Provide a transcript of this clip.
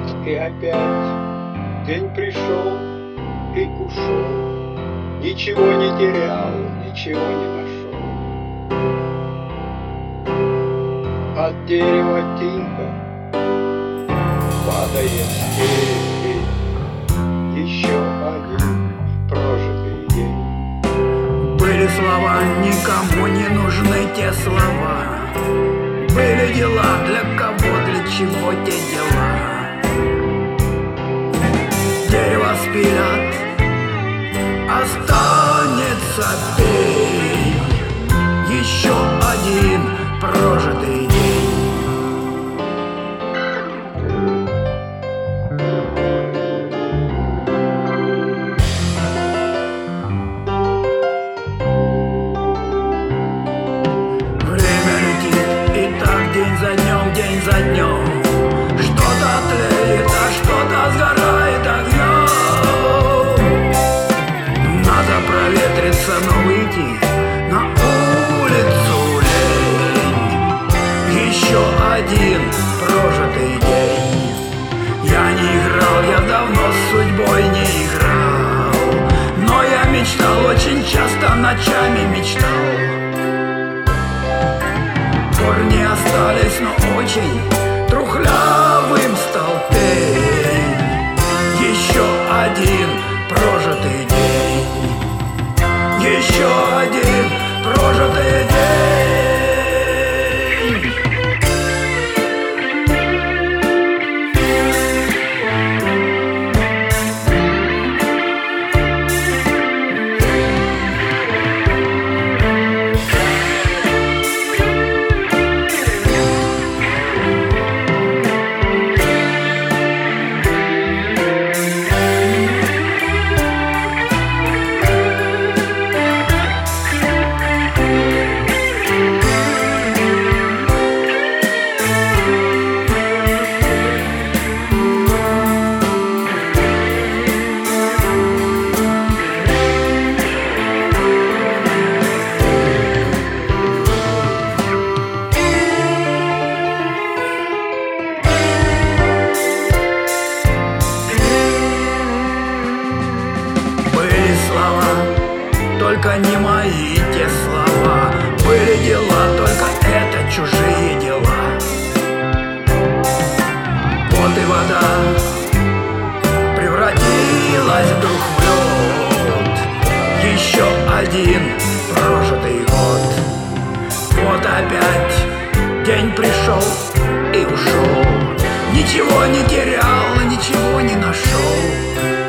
Вот и опять день пришел и ушел, ничего не терял, ничего не нашел. От дерева тихо падает снег, еще один прожитый день. Были слова, никому не нужны те слова. Были дела, для кого, для чего те дела. Дерево спилят, останется пень, еще один прожитый день. День за днем что-то тлеет, а что-то сгорает огнем. Надо проветриться, но выйти на улицу лень. Еще один прожитый день. Я не играл, я давно с судьбой не играл, но я мечтал, очень часто ночами мечтал. Корни остались, но очень трухлявым стал пень. Еще один прожитый день. Еще один прожитый день. Только не мои те слова. Были дела, только это чужие дела. Вот и вода превратилась вдруг в лед. Еще один прожитый год. Вот опять день пришел и ушел. Ничего не терял, ничего не нашел.